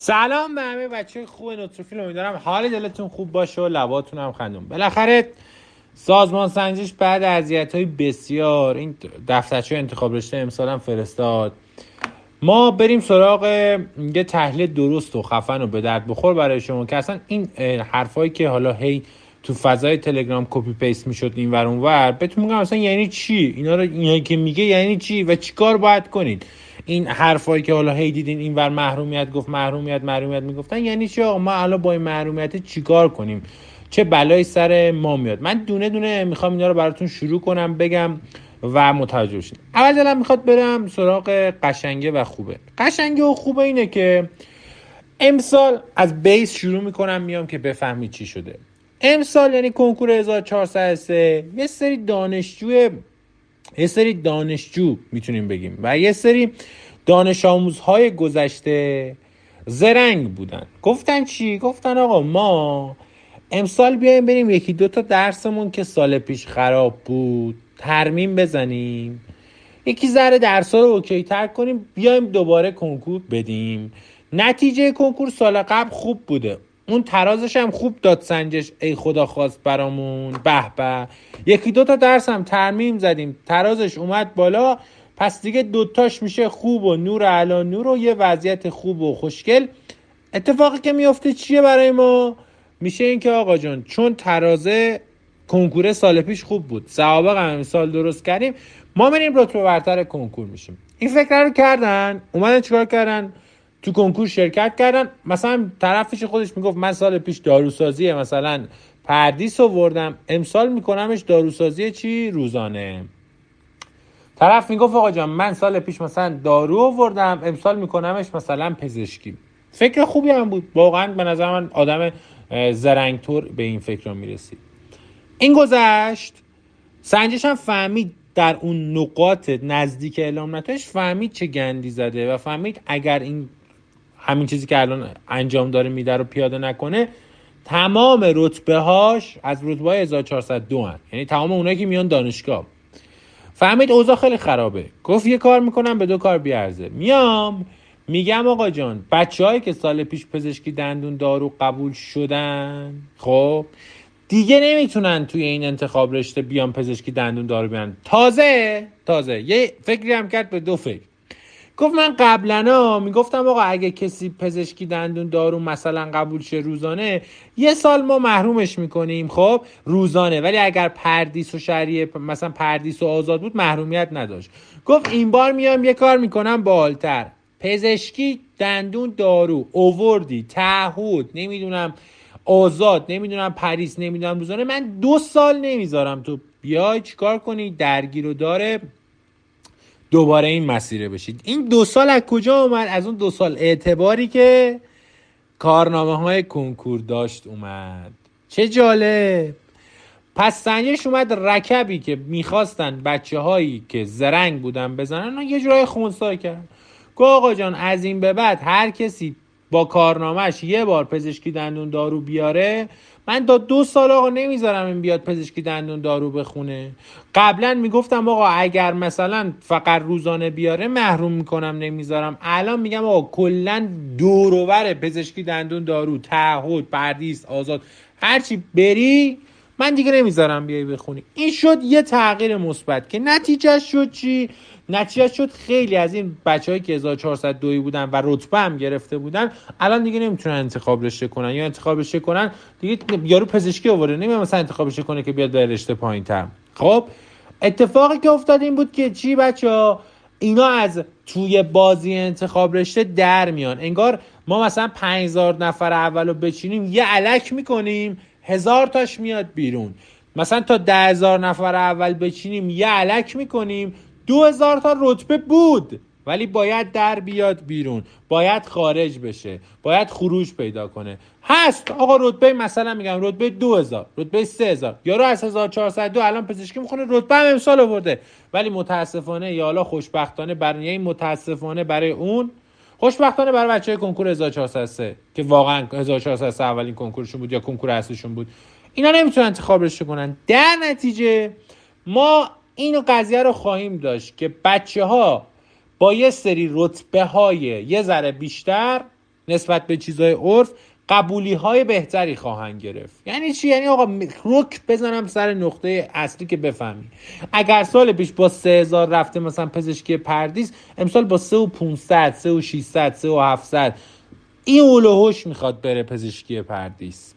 سلام به همه بچه خوب نوتروفیل. امیدوارم حال دلتون خوب باشه و لباتون هم خندون. بالاخره سازمان سنجش بعد اذیت‌های بسیار این دفترچه انتخاب رشته امسال هم فرستاد. ما بریم سراغ یه تحلیل درست و خفن و به درد بخور برای شما که اصلا این حرفایی که حالا هی تو فضای تلگرام کپی پیست میشد این ور اون ور بهتون میگم اصلا یعنی چی، اینایی که میگه یعنی چی و چیکار باید کنید. این حرفایی که حالا هی دیدین این ور محرومیت گفت، محرومیت میگفتن، یعنی چی؟ آقا ما الان با این محرومیت چیکار کنیم؟ چه بلایی سر ما میاد؟ من دونه دونه میخوام اینا رو براتون شروع کنم بگم و متوجه بشین. اول دلم میخواد برم سراغ قشنگه و خوبه. قشنگه و خوبه اینه که امسال از بیس شروع میکنم میام که بفهمید چی شده. امسال یعنی کنکور 1403 یه سری دانشجو میتونیم بگیم و یه سری دانش آموزهای گذشته زرنگ بودن. گفتن چی؟ گفتن آقا ما امسال بیایم بریم یکی دوتا درسمون که سال پیش خراب بود ترمیم بزنیم، یکی ذره درسا رو اوکی تر کنیم، بیایم دوباره کنکور بدیم. نتیجه کنکور سال قبل خوب بوده، اون ترازش هم خوب داد سنجش، ای خدا خواست برامون، به به. یکی دوتا درس هم ترمیم زدیم، ترازش اومد بالا، پس دیگه دوتاش میشه خوب و نور علی نور و یه وضعیت خوب و خوشگل. اتفاقی که میفته چیه برای ما؟ میشه این که آقا جان چون ترازه کنکور سال پیش خوب بود، سوابق هم امسال درست کردیم، ما میریم رتبه برتر کنکور میشیم. این فکر رو کردن، اومدن چیکار کردن؟ تو کنکور شرکت کردن. مثلا طرفش خودش میگفت من سال پیش داروسازی مثلا پردیس آوردم، امسال میکنمش داروسازی چی؟ روزانه. طرف میگفت آقا جان من سال پیش مثلا دارو آوردم، امسال میکنمش مثلا پزشکی. فکر خوبی هم بود واقعا، به نظر من آدم زرنگ‌تور به این فکر رو میرسید. این گذشت، سنجش هم فهمید در اون نقاط نزدیک اعلام نتایج فهمید چه گندی زده و فهمید اگر این همین چیزی که الان انجام داره میده رو پیاده نکنه، تمام رتبه هاش از رتبه 1402 هن. یعنی تمام اونایی که میان دانشگاه. فهمید اوضاع خیلی خرابه، گفت یه کار میکنم به دو کار بیارزه. میگم آقا جان بچه‌هایی که سال پیش پزشکی دندون دارو قبول شدن خب دیگه نمیتونن توی این انتخاب رشته بیان پزشکی دندون دارو بیان. تازه یه فکری هم کرد به دو فکر. گفت من قبلا میگفتم آقا اگه کسی پزشکی دندون دارو مثلا قبول شه روزانه، یه سال ما محرومش میکنیم خب روزانه، ولی اگر پردیس و شهریه مثلا پردیس و آزاد بود محرومیت نداشت. گفت این بار میام یه کار میکنم بالاتر، پزشکی دندون دارو اووردی تعهد نمیدونم آزاد نمیدونم پریس نمیدونم روزانه، من 2 سال نمیذارم تو بیای چیکار کنی درگیر و داره دوباره این مسیره بشید. این 2 سال از کجا اومد؟ از اون 2 سال اعتباری که کارنامه های کنکور داشت اومد. چه جالب. پس سنجش اومد رکبی که میخواستن بچه هایی که زرنگ بودن بزنن یه جورای خونسای کرد. گفت آقا جان از این به بعد هر کسی با کارنامهش یه بار پزشکی دندون دارو بیاره، من تا 2 سال آقا نمیذارم این بیاد پزشکی دندون دارو بخونه. قبلا میگفتم آقا اگر مثلا فقط روزانه بیاره محروم میکنم نمیذارم، الان میگم آقا کلا دور و بر پزشکی دندون دارو تعهد پردیس آزاد هرچی بری من دیگه نمیذارم بیای بخونی. این شد یه تغییر مثبت که نتیجه شد چی؟ نتیجه شد خیلی از این بچه‌هایی که 1402 بودن و رتبه هم گرفته بودن الان دیگه نمیتونن انتخاب رشته کنن، یا انتخاب رشته کنن دیگه یارو پزشکی آورده نمیاد مثلا انتخاب رشته کنه که بیاد به رشته پایین‌تر. خب اتفاقی که افتاد این بود که چی بچه‌ها، اینا از توی بازی انتخاب رشته در میان، انگار ما مثلا 5000 نفر اولو بچینیم یه الک میکنیم 1000 تاش میاد بیرون، مثلا تا 10000 نفر اول بچینیم یه الک میکنیم 2000 تا رتبه بود ولی باید در بیاد بیرون، باید خارج بشه، باید خروج پیدا کنه. هست آقا رتبه مثلا میگم رتبه 2000 رتبه 3000 یارو از 1402 الان پزشکی میخونه رتبه هم امسال آورده، ولی متاسفانه یا حالا خوشبختانه برای این متاسفانه برای اون خوشبختانه برای بچهای کنکور 1403 که واقعا 1403 اولین کنکورشون بود یا کنکور اصلیشون بود، اینا نمیتونن انتخاب رشته کنن. در نتیجه ما این قضیه رو خواهیم داشت که بچه‌ها با یه سری رتبه های یه ذره بیشتر نسبت به چیزهای عرف قبولی های بهتری خواهند گرفت. یعنی چی؟ یعنی آقا رک بزنم سر نقطه اصلی که بفهمی. اگر سال پیش با 3000 رفته مثلا پزشکی پردیس، امسال با 3500 3600 3700 این اولوهوش میخواد بره پزشکی پردیس.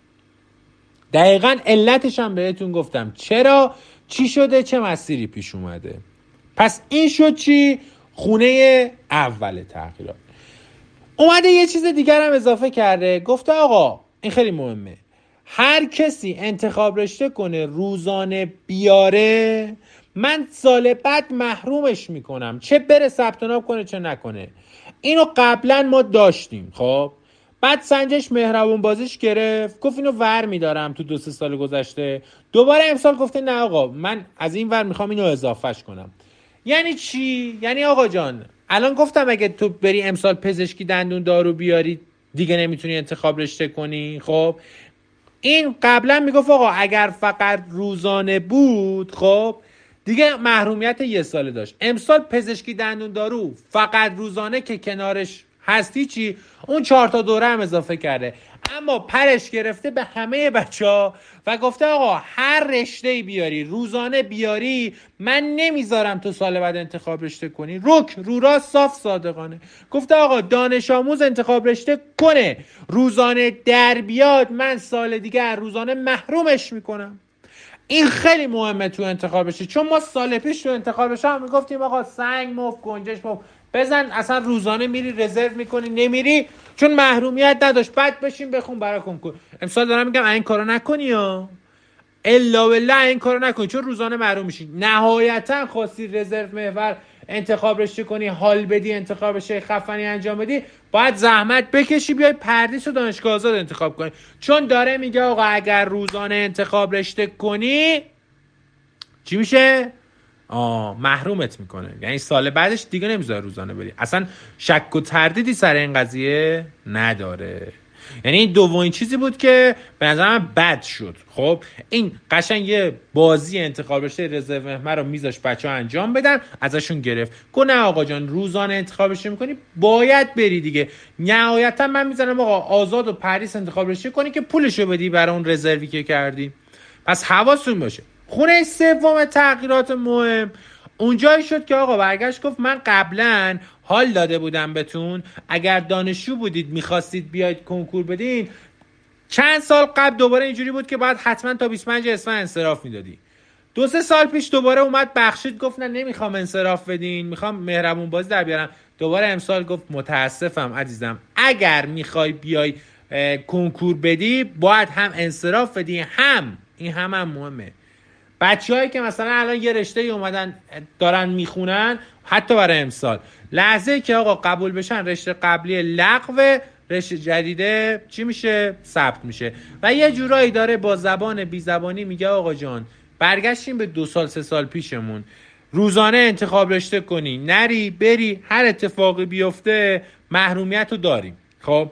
دقیقاً علتش هم بهتون گفتم چرا، چی شده، چه مسیری پیش اومده. پس این شد چی؟ خونه اول تغییرات. اومده یه چیز دیگر هم اضافه کرده، گفته آقا این خیلی مهمه، هر کسی انتخاب رشته کنه روزانه بیاره، من سال بعد محرومش میکنم، چه بره ثبت نام کنه چه نکنه. اینو قبلا ما داشتیم. خب بعد سنجش مهربون بازیش گرفت، گفت اینو ور میدارم تو 2-3 سال گذشته. دوباره امسال گفته نه آقا من از این ور میخوام اینو اضافهش کنم. یعنی چی؟ یعنی آقا جان الان گفتم اگه تو بری امسال پزشکی دندون دارو بیاری دیگه نمیتونی انتخاب رشته کنی. خب این قبلا میگفت آقا اگر فقط روزانه بود خب دیگه محرومیت 1 ساله داشت. امسال پزشکی دندون دارو فقط روزانه که کنارش هستی چی؟ اون 4 تا دوره هم اضافه کرده. اما پرش گرفته به همه بچه‌ها و گفته آقا هر رشته‌ای بیاری روزانه بیاری، من نمیذارم تو سال بعد انتخاب رشته کنی. رو راست صاف صادقانه گفته آقا دانش آموز انتخاب رشته کنه روزانه در بیاد، من سال دیگه روزانه محرومش میکنم. این خیلی مهمه تو انتخاب رشته، چون ما سال پیش تو انتخاب رشته هم میگفتیم آقا سنگ مفت گنجش مفت بزن، اصلا روزانه میری رزرو میکنی نمیری چون محرومیت نداشت، بعد بشین بخون برای کنکور. امسال دارم میگم این کارو نکنی ها، الا بالله این کارو نکنی چون روزانه محروم میشی. نهایتا خواستی رزرو محور انتخاب رشته کنی، حال بدی، انتخاب رشته خفنی انجام بدی، باید زحمت بکشی بیای پردیس و دانشگاه آزاد انتخاب کنی، چون داره میگه آقا اگر روزانه انتخاب رشته کنی چی میشه؟ محرومت میکنه. یعنی سال بعدش دیگه نمیذاره روزانه بری. اصلا شک و تردیدی سر این قضیه نداره. یعنی این دومین چیزی بود که به نظر من بد شد. خب این قشنگ یه بازی انتخاب رشته رزرو محور رو میذاش بچه‌ها انجام بدن، ازشون گرفت. گفت نه آقا جان روزانه انتخاب رشته میکنی باید بری دیگه. نهایتا من میذارم آقا آزاد و پردیس انتخاب رشته کنی که پولشو بدی برای اون رزروی که کردی. پس حواستون باشه. خونه سوم تغییرات مهم اونجایی شد که آقا برگشت گفت من قبلا حال داده بودم بهتون، اگر دانشجو بودید میخواستید بیاید کنکور بدین، چند سال قبل دوباره اینجوری بود که باید حتما تا 25 اسفند انصراف میدادی. 2-3 سال پیش دوباره اومد بخشید گفت نه نمیخوام انصراف بدین، میخوام مهربون بازی در بیارم. دوباره امسال گفت متاسفم عزیزم، اگر میخوای بیای کنکور بدی باید هم انصراف بدی، هم این هم مهمه. بچه‌هایی که مثلا الان یه رشته اومدن دارن میخونن حتی برای امسال، لحظه که آقا قبول بشن رشته قبلی لغو، رشته جدیده چی میشه؟ ثبت میشه. و یه جورایی داره با زبان بی زبانی میگه آقا جان برگشتیم به 2 سال 3 سال پیشمون، روزانه انتخاب رشته کنی نری بری هر اتفاقی بیفته محرومیت رو داریم. خب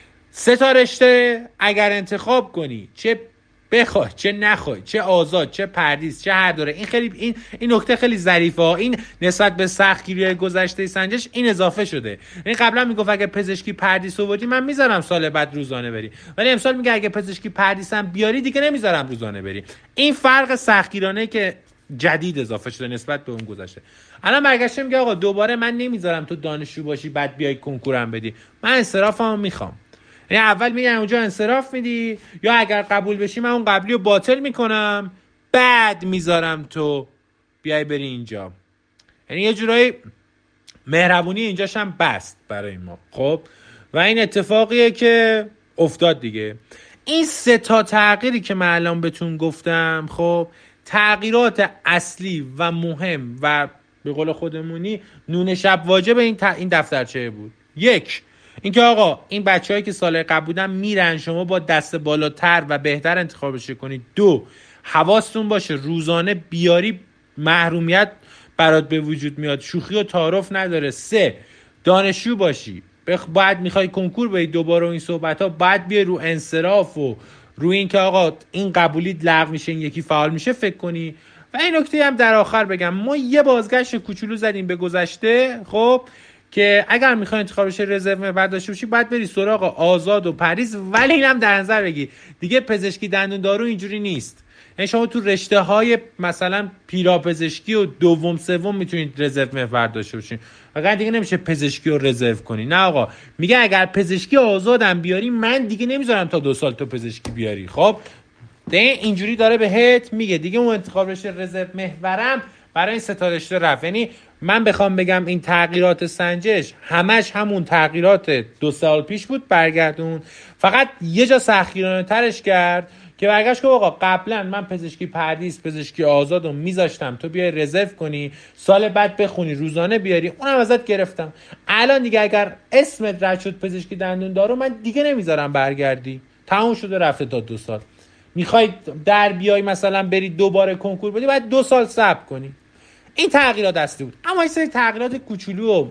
3 تا رشته اگر انتخاب کنی، چه بخوای چه نخوای، چه آزاد چه پردیس چه هر دوره، این خیلی این نکته خیلی ظریفه ها. این نسبت به سختگیری گذشته سنجش این اضافه شده. این قبلا میگفت اگه پزشکی پردیس آوردی من میذارم سال بعد روزانه بری، ولی امسال میگه اگه پزشکی پردیس هم بیاری دیگه نمیذارم روزانه بری. این فرق سختگیرانه که جدید اضافه شده نسبت به اون گذشته. الان برگشته میگه آقا دوباره من نمیذارم تو دانشجو باشی بعد بیای کنکورم بدی، من انصرافمو میخوام. یعنی اول میگن اونجا انصراف میدی، یا اگر قبول بشی من اون قبلی رو باطل میکنم بعد میذارم تو بیای بری اینجا. یعنی یه جورایی مهربونی اینجاش هم بست برای ما. خب و این اتفاقیه که افتاد دیگه. این 3 تا تغییری که من الان بهتون گفتم خب تغییرات اصلی و مهم و به قول خودمونی نون شب واجب این دفترچه بود. 1 اینکه آقا این بچه‌هایی که سال قبل بودن میرن، شما با دست بالاتر و بهتر انتخابش کنید. 2 حواستون باشه روزانه بیاری محرومیت برات به وجود میاد، شوخی و تعارف نداره. 3 دانشجو باشی، باید میخوای کنکور بدی، دوباره این صحبت ها باید بیای رو انصراف و رو این که آقا این قبولیت لغو میشه این یکی فعال میشه فکر کنی. و این نکته هم در آخر بگم، ما یه بازگشت کوچولو زدیم به گذشته خب که اگر میخوای انتخاب رشته رزرو محور داشته باشی باید بری سراغ آزاد و پریز، ولی اینم در نظر بگی دیگه پزشکی دندون دارو اینجوری نیست. یعنی شما تو رشته های مثلا پیراپزشکی و دوم سوم میتونید رزرو محور داشته باشین، واقعا دیگه نمیشه پزشکی رو رزرو کنی. نه آقا، میگه اگر پزشکی آزادم بیاری من دیگه نمیذارم تا 2 سال تو پزشکی بیاری. خب اینجوری داره بهت میگه دیگه اون انتخاب رشته رزرو محورم برای این 3 رشته رفت. یعنی من بخوام بگم این تغییرات سنجش همش همون تغییرات 2 سال پیش بود، برگردون فقط یه جا سختگیرانه ترش کرد که برگشت که آقا قبلا من پزشکی پردیس پزشکی آزادو میذاشتم تو بیای رزرو کنی، سال بعد بخونی روزانه بیاری، اونم ازت گرفتم. الان دیگه اگر اسمت رد شد پزشکی دندون دارو من دیگه نمیذارم برگردی، تموم شده رفته تا 2 سال. میخوای در بیای مثلا بری دوباره کنکور بدی باید 2 سال صبر کنی. این تغییرات اصلی بود. اما این سری تغییرات کوچولو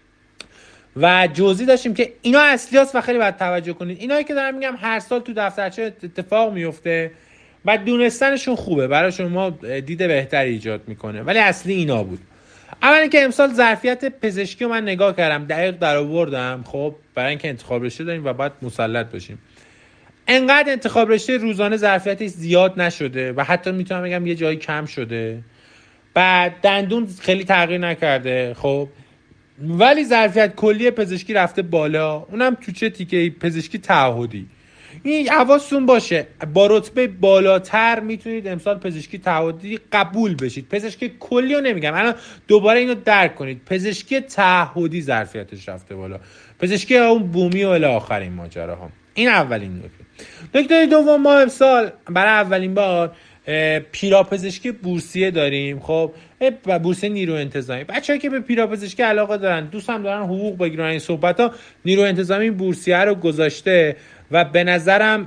و جزئی داشتیم که اینا اصلی هست و خیلی باید توجه کنید. اینایی که دارم میگم هر سال تو دفترچه اتفاق میفته و دونستنشون خوبه، برای شما دید بهتری ایجاد میکنه، ولی اصلی اینا بود. اول اینکه امسال ظرفیت پزشکی رو من نگاه کردم، دقیق در آوردم. خب برای اینکه انتخاب رشته داریم و باید مسلط باشیم، انقدر انتخاب رشته روزانه ظرفیتش زیاد نشده و حتی میتونم بگم یه جایی کم شده. بعد دندون خیلی تغییر نکرده، خب ولی ظرفیت کلی پزشکی رفته بالا، اونم تو چه تیکه؟ پزشکی تعهدی. این حواستون باشه با رتبه بالاتر میتونید امسال پزشکی تعهدی قبول بشید. پزشکی کلی رو نمیگم، الان دوباره اینو درک کنید، پزشکی تعهدی ظرفیتش رفته بالا، پزشکی اون بومی و الی آخر این ماجراها. این اولین نکته. نکته دوم، ما امسال برای اولین بار پیراپزشکی بورسیه داریم. خب بورسیه نیرو انتظامی، بچه‌ای که به پیراپزشکی علاقه دارن، دوست هم دارن حقوق بگیرن، این صحبت‌ها، نیرو انتظامی بورسیه رو گذاشته و به نظرم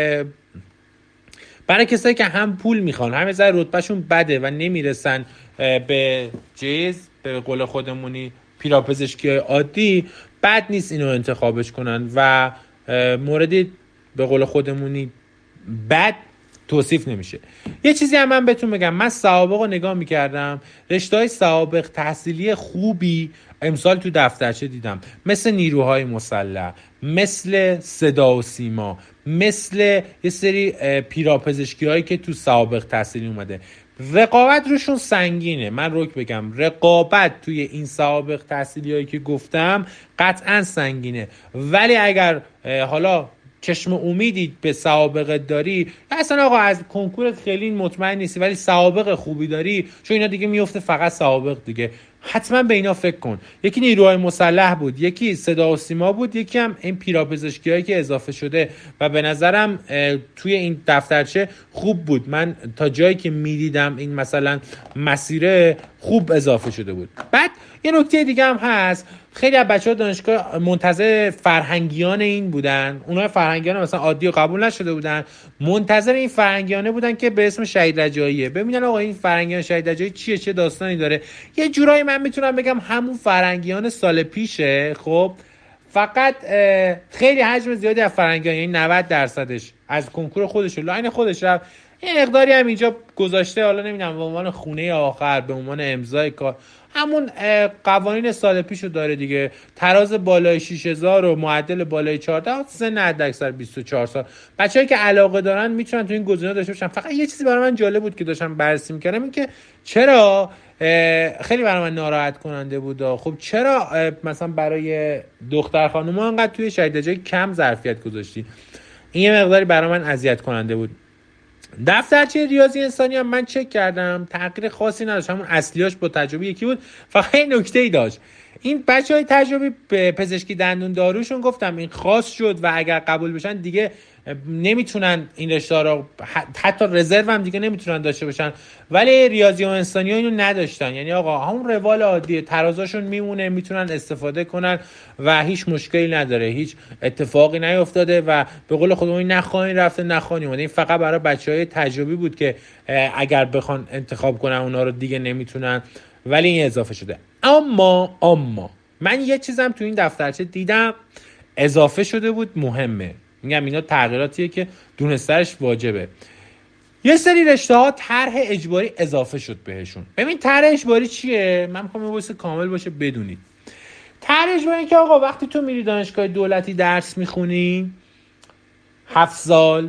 برای کسایی که هم پول میخوان هم از رتبهشون بده و نمیرسن به به قول خودمونی پیراپزشکی عادی، بد نیست اینو انتخابش کنن و موردی به قول خودمونی بد توصیف نمیشه. یه چیزی هم من بهتون بگم، من سوابق رو نگاه میکردم، رشته‌های سوابق تحصیلی خوبی امسال تو دفترچه دیدم، مثل نیروهای مسلح، مثل صدا و سیما، مثل یه سری پیراپزشکی هایی که تو سوابق تحصیلی اومده. رقابت روشون سنگینه، من روک بگم رقابت توی این سوابق تحصیلی هایی که گفتم قطعا سنگینه، ولی اگر حالا چشم امیدی به سوابق داری، اصلا آقا از کنکورت خیلی مطمئن نیستی ولی سوابق خوبی داری، چون اینا دیگه میفته فقط سوابق دیگه، حتما به اینا فکر کن. یکی نیروهای مسلح بود، یکی صدا و سیما بود، یکی هم این پیراپزشکیایی که اضافه شده و به نظرم توی این دفترچه خوب بود. من تا جایی که میدیدم این مثلا مسیر خوب اضافه شده بود. بعد یه نکته دیگه هم هست، خیلی از بچه‌ها دانشگاه منتظر فرهنگیان این بودن، اونها فرهنگیان مثلا عادی و قبول نشده بودن، منتظر این فرهنگیانه بودن که به اسم شهید رجاییه، ببینن آقا این فرهنگیان شهید رجایی چیه، چه داستانی داره. یه جورایی من میتونم بگم همون فرهنگیان سال پیشه. خب فقط خیلی حجم زیادی از فرهنگیان، یعنی 90% از کنکور خودش و لاین خودش رفت، این مقداری هم اینجا گذاشته، حالا نمیدونم به عنوان خونه آخر، به عنوان امضای کار، همون قوانین سال پیشو داره دیگه، تراز بالای 6000 و معدل بالای 14، سن حداکثر 24 سال. بچه‌ای که علاقه دارن میتونن تو این گزینه‌ها داشته باشن. فقط یه چیزی برای من جالب بود که داشتم بررسی می‌کردم، این که چرا خیلی برای من ناراحت کننده بود. خب چرا مثلا برای دختر خانوما انقدر توی شهید رجایی کم ظرفیت گذاشتی؟ این یه مقداری برای من اذیت کننده بود. دفترچه ریاضی انسانی هم من چک کردم، تغییر خاصی نداشت، همون اصلیاش با تجربه یکی بود. فقط این نکته‌ای داشت، این بچهای تجربی به پزشکی دندون داروشون گفتم این خاص شد و اگر قبول بشن دیگه نمیتونن این رشته رو، حتی رزرو هم دیگه نمیتونن داشته باشن، ولی ریاضی و انسانی ها اینو نداشتن. یعنی آقا همون روال عادیه، ترازاشون میمونه، میتونن استفاده کنن و هیچ مشکلی نداره، هیچ اتفاقی نیفتاده و به قول خودمون نخواهین رفته نخواهین اومده. این فقط برای بچهای تجربی بود که اگر بخوان انتخاب کنن اونا رو دیگه نمیتونن، ولی این اضافه شده. اما من یه چیزم تو این دفترچه دیدم اضافه شده بود، مهمه، میگم اینا تغییراتیه که دونسترش واجبه. یه سری رشته ها طرح اجباری اضافه شد بهشون. ببین طرح اجباری چیه؟ من میخوام واسه کامل باشه بدونید. طرح اجباری که آقا وقتی تو میری دانشگاه دولتی درس میخونی 7 سال،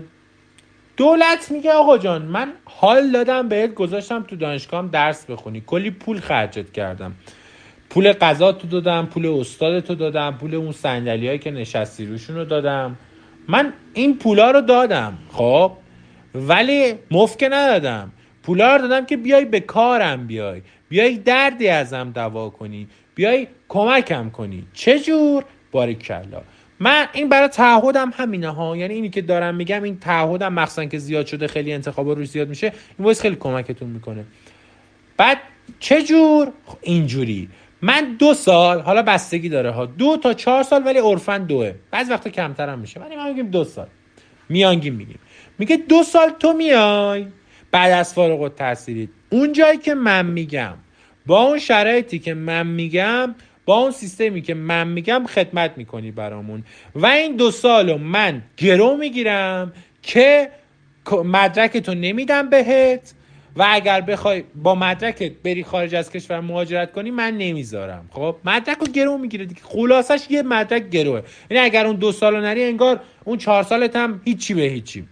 دولت میگه آقا جان من حال دادم بهت، گذاشتم تو دانشگاهم درس بخونی، کلی پول خرجت کردم، پول غذا تو دادم، پول استاد تو دادم، پول اون صندلیایی که نشستی روشون رو دادم، من این پولا رو دادم، خب ولی مفت که ندادم، پولا رو دادم که بیای به کارم، بیای دردی ازم دوا کنی، بیای کمکم کنی. چجور؟ باریکلا. من این برای تعهدم همینه ها، یعنی اینی که دارم میگم، این تعهدم مخصوصا که زیاد شده، خیلی انتخابا روش زیاد میشه، این وایس خیلی کمکتون میکنه. بعد چجور؟ اینجوری من 2 سال، حالا بستگی داره ها، 2 تا 4 سال، ولی عرفاً 2، بعضی وقتا کمتر هم میشه، ولی ما میگیم 2 سال میانگین میگیم. میگه 2 سال تو میای بعد از فارغ التحصیلی اون جایی که من میگم، با اون شرایطی که من میگم، با اون سیستمی که من میگم خدمت میکنی برامون، و این 2 سالو من گرو میگیرم که مدرکتو نمیدم بهت، و اگر بخوای با مدرکت بری خارج از کشور مهاجرت کنی من نمیذارم. خب مدرکو گرو میگیره دیگه، خلاصش یه مدرک گروه. یعنی اگر اون 2 سالو نری انگار اون 4 سالت هم هیچی به هیچی.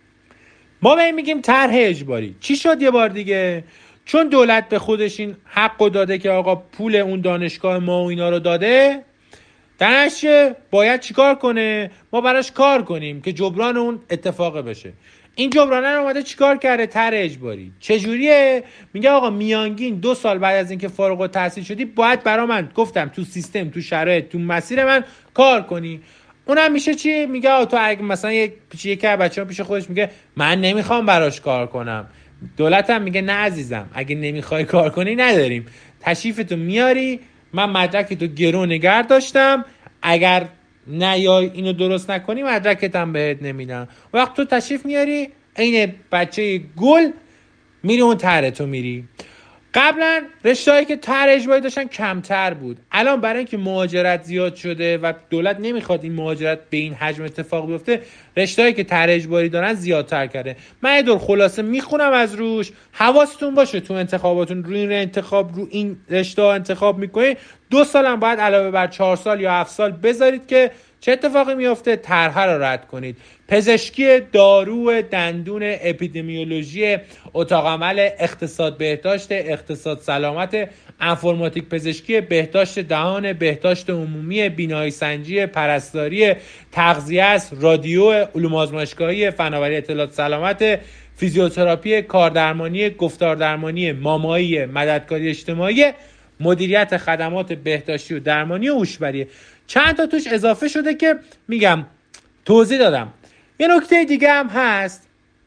ما به این میگیم طرح اجباری. چی شد یه بار دیگه؟ چون دولت به خودش این حقو داده که آقا پول اون دانشگاه ما و اینا رو داده، درش باید چیکار کنه؟ ما براش کار کنیم که جبران اون اتفاق بشه. این جبرانه رو اومده چیکار کرده؟ طرح اجباری. چجوریه؟ میگه آقا میانگین 2 سال بعد از اینکه فارغ التحصیل شدی باید برا من، گفتم تو سیستم، تو شرایط، تو مسیر من کار کنی. اونم میشه چی؟ میگه آقا تو اگه مثلا یکی از بچه‌ها پیش خودش میگه من نمیخوام براش کار کنم، دولت هم میگه نه عزیزم، اگه نمیخوای کار کنی نداریم، تشریفتو میاری، من مدرکتو گرو نگه داشتم، اگر نه یا اینو درست نکنی مدرکت هم بهت نمیدم. وقت تو تشریف میاری این بچه گل میری اون طرحتو میری. قبلا رشته‌هایی که طرح اجباری داشتن کمتر بود، الان برای اینکه مهاجرت زیاد شده و دولت نمیخواد این مهاجرت به این حجم اتفاق بیفته، رشته‌هایی که طرح اجباری دارن زیادتر کرده. من یه دور خلاصه میخونم از روش، حواستون باشه تو انتخاباتون روی این انتخاب، رو این رشته‌ها انتخاب میکنید 2 سال هم باید علاوه بر 4 سال یا 7 سال بذارید که چه اتفاقی میفته؟ طرح رو رد کنید. پزشکی، دارو، دندون، اپیدمیولوژی، اتاق عمل، اقتصاد بهداشت، اقتصاد سلامت، انفرماتیک پزشکی، بهداشت دهان، بهداشت عمومی، بینایی سنجی، پرستاری، تغذیه است، رادیو، علوم آزمایشگاهی، فناوری اطلاعات سلامت، فیزیوتراپی، کاردرمانی، گفتاردرمانی، مامایی، مددکاری اجتماعی، مدیریت خدمات بهداشتی و درمانی و هوشبری. چند تا توش اضافه شده که میگم توضیح دادم. یه نکته دیگه هم هست،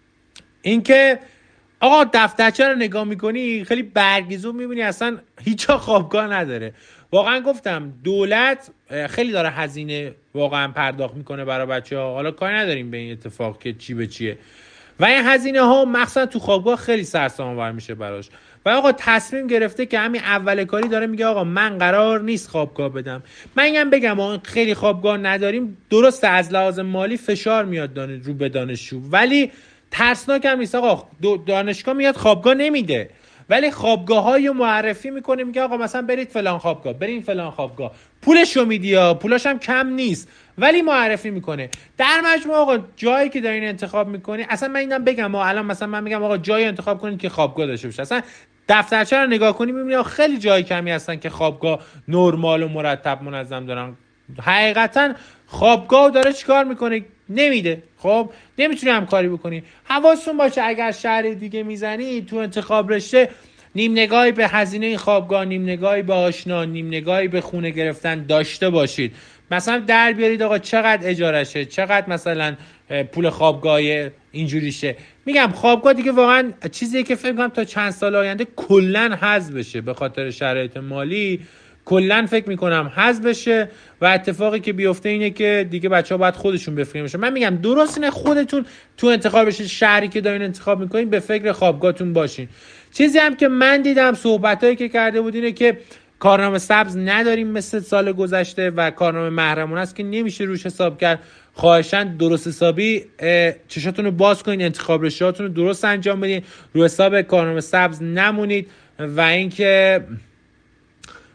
اینکه آقا دفترچه رو نگاه میکنی خیلی برگزون میبینی اصلا هیچ خوابگاه نداره. واقعا گفتم دولت خیلی داره هزینه واقعا پرداخت میکنه برای بچه‌ها، حالا کاری نداریم به این اتفاق که چی به چیه، و این هزینه ها مخصوصا تو خوابگاه خیلی سرسام‌آور میشه براش. و آقا تصمیم گرفته که همین اول کاری داره میگه آقا من قرار نیست خوابگاه بدم. من اینم بگم آقا خیلی خوابگاه نداریم، درسته از لحاظ مالی فشار میاد رو به دانشجو، ولی ترسناک هم نیست. آقا دانشگاه میاد خوابگاه نمیده، ولی خوابگاه‌های معرفی میکنه، میگه آقا مثلا برید فلان خوابگاه، برین فلان خوابگاه، پولشو میدی، پولاش هم کم نیست، ولی معرفی میکنه. در مجموع آقا جایی که دارین انتخاب میکنی، اصلا من اینم بگم الان مثلا من میگم آقا جایی انتخاب کنید که خوابگاه داشته باشه، اصلا دفترچه رو نگاه کنی میبینی خیلی جای کمی هستن که خوابگاه نرمال و مرتب منظم دارن. حقیقتا خوابگاه داره چیکار میکنه؟ نمیده. خب نمیتونی همکاری بکنی. حواستون باشه اگر شهر دیگه میزنی تو انتخاب رشته، نیم نگاهی به هزینه خوابگاه، نیم نگاهی به آشنا، نیم نگاهی به خونه گرفتن داشته باشید. مثلا در بیارید آقا چقدر اجارشه، چقدر مثلا پول خوابگاه اینجوریشه. میگم خوابگاه دیگه واقعا چیزیه که فکر کنم تا چند سال آینده کلن حذف بشه، به خاطر شرایط مالی کلن فکر میکنم حذف بشه، و اتفاقی که بیفته اینه که دیگه بچه‌ها باید خودشون به فکر بشن. من میگم درست اینه خودتون تو انتخاب بشین، شهری که دارین انتخاب میکنین به فکر خوابگاهتون باشین. چیزی هم که من دیدم صحبتایی که کرده بود اینه که کارنامه سبز نداریم مثل سال گذشته و کارنامه محرمانه است که نمیشه روش حساب کرد. خواهشاً درست حسابی چشاتون رو باز کنین، انتخاب رشته‌هاتون رو درست انجام بدین، رو حساب کارنامه سبز نمونید. و اینکه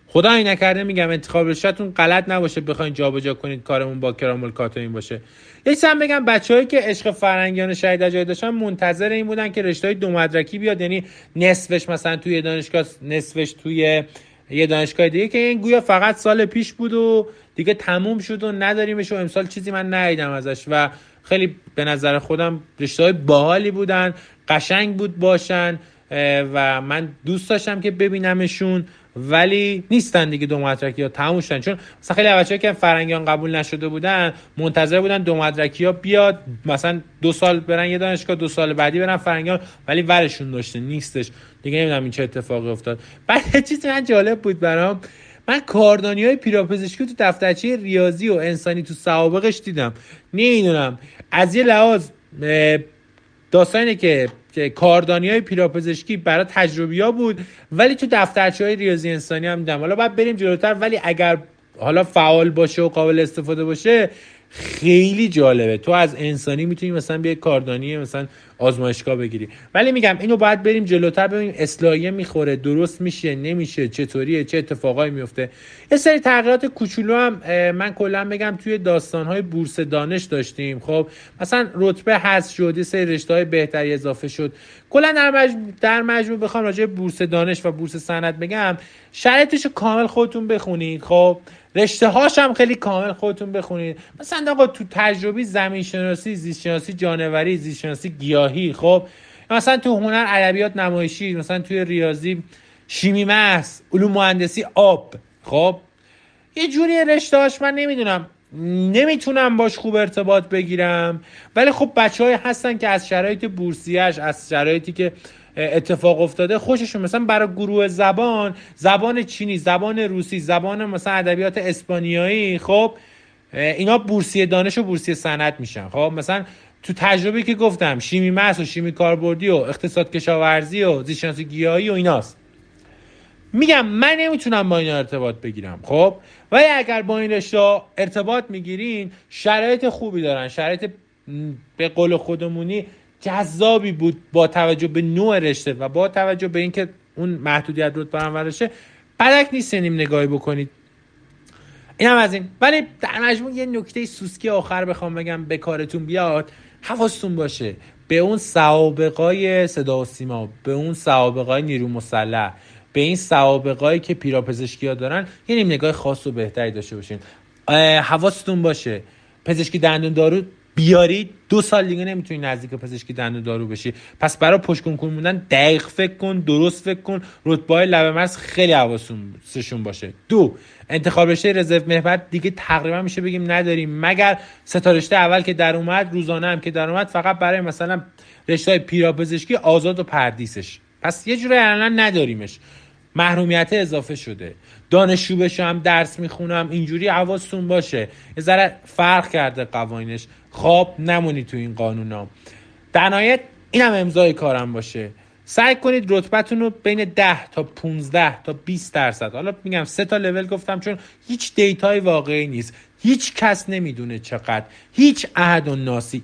خدای نکرده میگم انتخاب رشته‌تون غلط نباشه بخواید جابجا کنید کارمون با کرامل کاتوین باشه. یه چیزی هم بگم، بچه‌هایی که عشق فرنگیان شهید اجایی داشتن منتظر این بودن که رشته‌های دو مدرکی بیاد، یعنی نصفش مثلا توی دانشگاه، نصفش توی یه دانشگاه دیگه، که این گویا فقط سال پیش بود و دیگه تموم شد و نداریمش و امسال چیزی من ندیدم ازش و خیلی به نظر خودم رشته‌های باحالی بودن، قشنگ بود باشن و من دوست داشتم که ببینمشون، ولی نیستن دیگه دو مدرکی ها تموم شدن. چون مثلا خیلی بچه‌ها که فرنگیان قبول نشده بودن منتظر بودن دو مدرکی ها بیاد، مثلا 2 سال برن یه دانشگاه، 2 سال بعدی برن فرنگیان، ولی ورشون داشته نیستش دیگه. نمیدونم این چه اتفاقی افتاد. بعد چیزی من جالب بود برام، من کاردانی‌های پیراپزشکی تو دفترچه ریاضی و انسانی تو سوابقش دیدم. نمیدونم از یه لحاظ داستانه که کاردانی‌های پیراپزشکی برای تجربی‌ها بود، ولی تو دفترچه‌های ریاضی انسانی هم دیدم. حالا باید بریم جلوتر، ولی اگر حالا فعال باشه و قابل استفاده باشه خیلی جالبه. تو از انسانی میتونی مثلا بیای کاردانی مثلا آزمایشگاه بگیری. ولی میگم اینو باید بریم جلوتر ببینیم اصلاحیه میخوره، درست میشه نمیشه، چطوریه، چه اتفاقایی میفته. یه سری تغییرات کوچولو هم من کلا بگم توی داستان‌های بورس دانش داشتیم. خب مثلا رتبه حذف شد، یه سری رشته‌های بهتری اضافه شد. کلا در مجموع بخوام راجع به بورس دانش و بورس صنعت بگم، شرایطشو کامل خودتون بخونید. خب رشته هاش هم خیلی کامل خودتون بخونید. مثلا آقا تو تجربی زمین شناسی، زیست شناسی جانوری، زیست شناسی گیاهی، خب مثلا تو هنر ادبیات نمایشی، مثلا توی ریاضی شیمی محض، علوم مهندسی آب، خب یه جوری رشته هاش من نمیتونم باش خوب ارتباط بگیرم، ولی خب بچه‌های هستن که از شرایط بورسیش، از شرایطی که اتفاق افتاده خوششون، مثلا برای گروه زبان چینی، زبان روسی، زبان مثلا ادبیات اسپانیایی، خب اینا بورسیه دانش و بورسیه صنعت میشن. خب مثلا تو تجربه که گفتم شیمی محض و شیمی کاربردی و اقتصاد کشاورزی و زیست شناسی گیاهی و ایناست. میگم من نمیتونم با اینا ارتباط بگیرم، خب ولی اگر با این رشته ارتباط میگیرین شرایط خوبی دارن، شرایط به قول خودمونی جذابی بود با توجه به نوع رشته و با توجه به اینکه اون محدودیت رتبه برشه بدک نیستیم نگاهی بکنید. این هم از این. ولی در مجموع یه نکته سوسکی آخر بخوام بگم به کارتون بیاد، حواستون باشه به اون سوابقای صدا و سیما، به اون سوابقای نیرو مسلح، به این سوابقایی که پیراپزشکی‌ها دارن یه نگاه خاص و بهتری داشته باشین. حواستون باشه پزشکی دندون دارو بیارید 2 سال دیگه نمیتونی نزدیک پزشکی دندون دارو بشی. پس برای پشت کنکور موندن دقیق فکر کن، درست فکر کن، رتبه‌های لبه مرز خیلی حواسشون باشه. 2 انتخاب رشته رزرو محور دیگه تقریبا میشه بگیم نداریم، مگر 3 تا رشته اول که در اومد، روزانه هم که در اومد، فقط برای مثلا رشته پیراپزشکی آزاد و پردیسش. پس یه جوری الان نداریمش، محرومیت اضافه شده. دانشجو بشم درس میخونم اینجوری حواستون باشه، یه ذره فرق کرده قوانینش، خواب نمونید تو این قانونا. در نهایت اینم امضای کارم باشه، سعی کنید رتبتون رو بین 10 تا 15 تا 20%، حالا میگم 3 تا لول گفتم چون هیچ دیتای واقعی نیست، هیچ کس نمیدونه چقدر، هیچ احد و ناسی،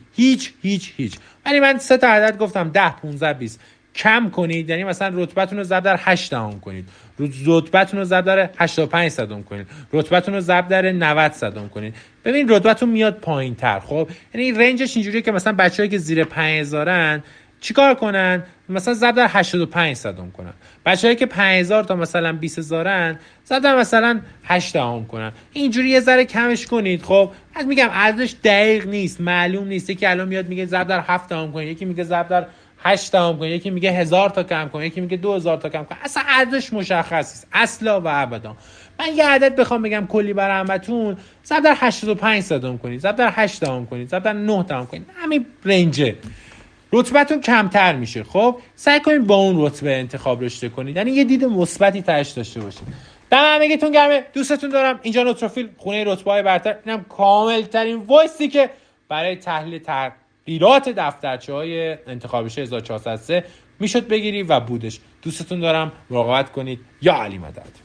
هیچ. ولی من 3 تا عدد گفتم 10 15 20 کم کنید، یعنی مثلا رتبتون رو ضرب در 8 دهم کنید، رتبتون رو ضرب در 85 صدم کنید، رتبتون رو ضرب در 90 صدم کنید، ببین رتبتون میاد پایین‌تر. خب یعنی رنجش اینجوریه که مثلا بچه‌ای که زیر 5000ان چیکار کنن؟ مثلا ضرب در 85 صدم کنن. بچه‌ای که 5000 تا مثلا 20000ان ضرب در مثلا 8 دهم کنن. اینجوری یه ذره کمش کنید. خب از میگم ارزش دقیق نیست، معلوم نیست، یکی الان میاد میگه ضرب در 7 دهم کنید، یکی میگه ضرب در 8 دهم کنید، یکی میگه 1000 تا کم کن، یکی میگه 2000 تا کم کن. اصلا ارزش مشخص نیست اصلا و ابدا. من یه عدد بخوام بگم کلی برای همتون، ضرب در 85 صدم کنید، ضرب در 8 دهم کنید، ضرب در 9 دهم کنید، همین رنجه. رتبتون کمتر میشه. خب سعی کنید با اون رتبه انتخاب رشته کنید، یعنی یه دید مثبتی تاش داشته باشید. دم همگیتون گرمه، دوستتون دارم. اینجا نوتروفیل، خونه رتبه‌های برتر. اینم کامل ترین وایسی که برای تحلیل تغییرات دفترچه‌های انتخاب رشته 1403 میشد بگیری و بودش. دوستتون دارم، مراقبت کنید. یا علی مدد.